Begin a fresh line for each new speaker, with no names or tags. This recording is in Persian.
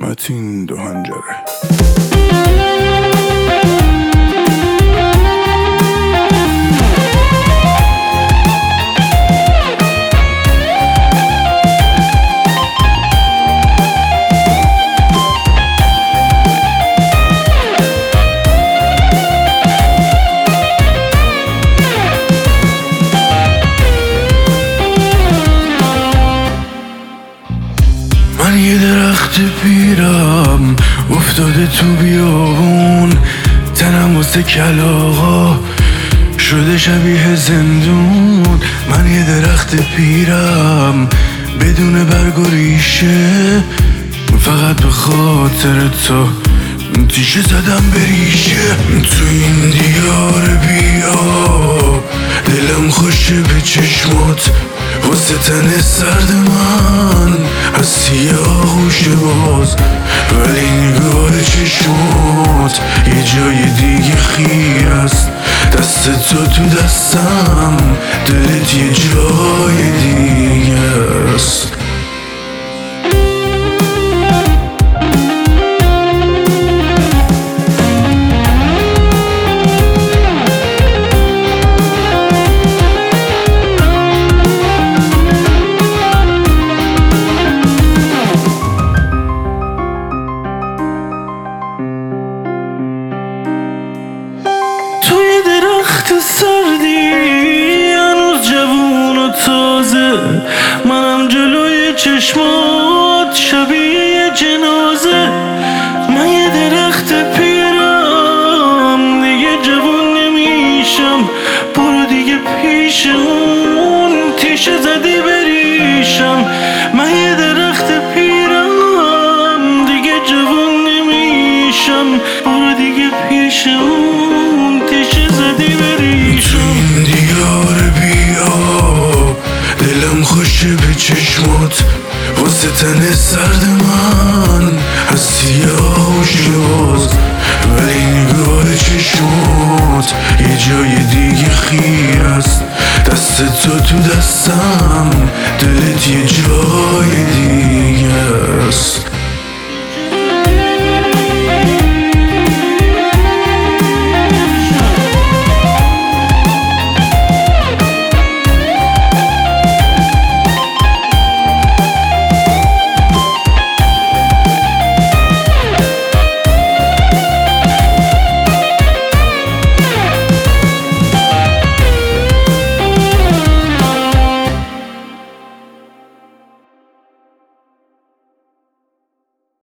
متین دو هنجره. من یه درخت پیرم افتاده تو بیابون، تنم واسه کلاغا شده شبیه زندون. من یه درخت پیرم بدون برگ و ریشه، فقط به خاطر تو تیشه زدم به ریشه. تو این دیار بی آب دلم خوشه به چشمات، واسه تن سرد من هستی آغوش باز، ولی نگاه چشمات یه جای دیگه خیر است. دست تو دستم، دلت یه جای دیگه است. سردی هنوز جوون و تازه، منم جلوی چشمات شبیه جنازه. من یه درخت پیرم دیگه جوون نمیشم، برو دیگه پیش اون تیشه زدی بریشم. من یه درخت پیرم دیگه جوون نمیشم، برو دیگه پیش اون تیشه زدی بریشم. این دیار بی آب دلم خوشه به چشمات، واسه تن سرد من هستی آغوش باز، ولی نگاه چشمات یه جای دیگه خیر است. دست تو دستم،